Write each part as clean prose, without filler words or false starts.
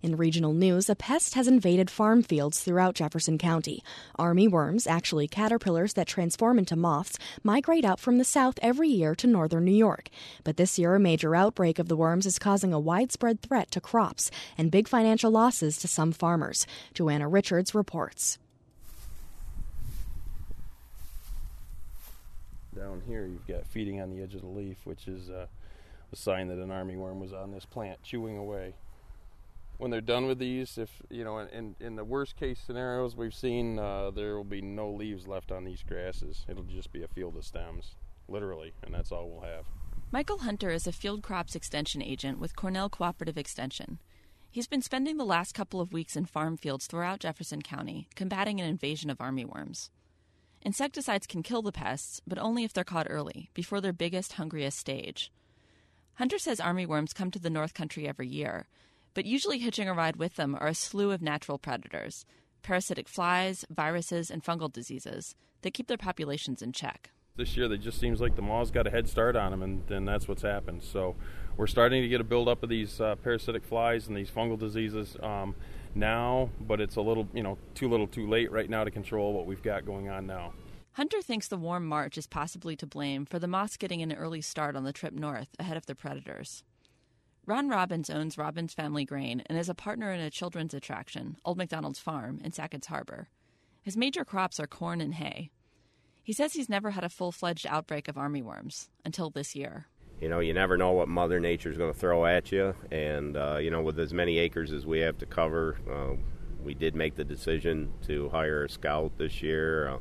In regional news, a pest has invaded farm fields throughout Jefferson County. Army worms, actually caterpillars that transform into moths, migrate up from the south every year to northern New York. But this year, a major outbreak of the worms is causing a widespread threat to crops and big financial losses to some farmers. Joanna Richards reports. Down here, you've got feeding on the edge of the leaf, which is a sign that an armyworm was on this plant, chewing away. When they're done with these, if in the worst case scenarios we've seen, there will be no leaves left on these grasses. It'll just be a field of stems, literally, and that's all we'll have. Michael Hunter is a field crops extension agent with Cornell Cooperative Extension. He's been spending the last couple of weeks in farm fields throughout Jefferson County, combating an invasion of armyworms. Insecticides can kill the pests, but only if they're caught early, before their biggest, hungriest stage. Hunter says armyworms come to the North Country every year, but usually hitching a ride with them are a slew of natural predators, parasitic flies, viruses, and fungal diseases that keep their populations in check. This year, it just seems like the maw's got a head start on them, and that's what's happened. So we're starting to get a buildup of these parasitic flies and these fungal diseases now, but it's a little, too little too late right now to control what we've got going on now. Hunter thinks the warm March is possibly to blame for the moths getting an early start on the trip north ahead of the predators. Ron Robbins owns Robbins Family Grain and is a partner in a children's attraction, Old MacDonald's Farm, in Sackett's Harbor. His major crops are corn and hay. He says he's never had a full-fledged outbreak of armyworms until this year. You never know what Mother Nature's going to throw at you, and, with as many acres as we have to cover, we did make the decision to hire a scout this year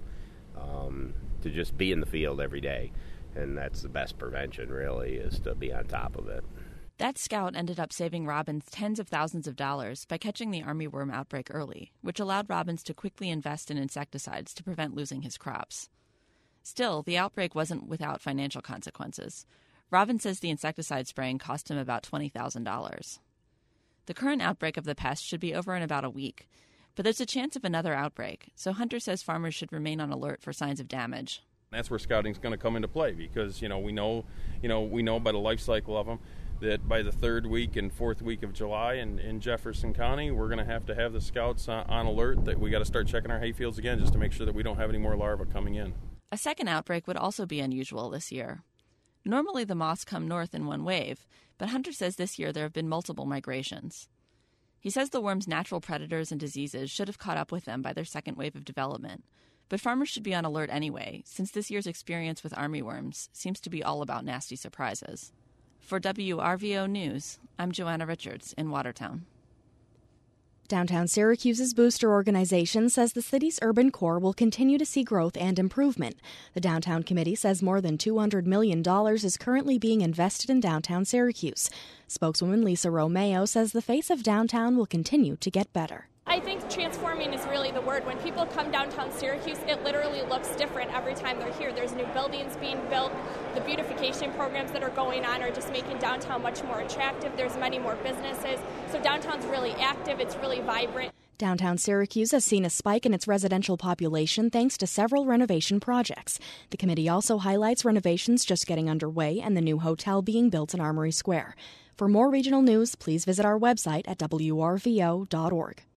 to just be in the field every day, and that's the best prevention, really, is to be on top of it. That scout ended up saving Robbins tens of thousands of dollars by catching the armyworm outbreak early, which allowed Robbins to quickly invest in insecticides to prevent losing his crops. Still, the outbreak wasn't without financial consequences. Robbins says the insecticide spraying cost him about $20,000. The current outbreak of the pest should be over in about a week, but there's a chance of another outbreak, so Hunter says farmers should remain on alert for signs of damage. That's where scouting's going to come into play because, we know by the life cycle of them that by the third week and fourth week of July in Jefferson County, we're going to have the scouts on alert that we got to start checking our hayfields again just to make sure that we don't have any more larvae coming in. A second outbreak would also be unusual this year. Normally the moths come north in one wave, but Hunter says this year there have been multiple migrations. He says the worm's natural predators and diseases should have caught up with them by their second wave of development, but farmers should be on alert anyway, since this year's experience with armyworms seems to be all about nasty surprises. For WRVO News, I'm Joanna Richards in Watertown. Downtown Syracuse's booster organization says the city's urban core will continue to see growth and improvement. The Downtown Committee says more than $200 million is currently being invested in downtown Syracuse. Spokeswoman Lisa Romeo says the face of downtown will continue to get better. I think transforming is really the word. When people come downtown Syracuse, it literally looks different every time they're here. There's new buildings being built. The beautification programs that are going on are just making downtown much more attractive. There's many more businesses. So downtown's really active. It's really vibrant. Downtown Syracuse has seen a spike in its residential population thanks to several renovation projects. The committee also highlights renovations just getting underway and the new hotel being built in Armory Square. For more regional news, please visit our website at wrvo.org.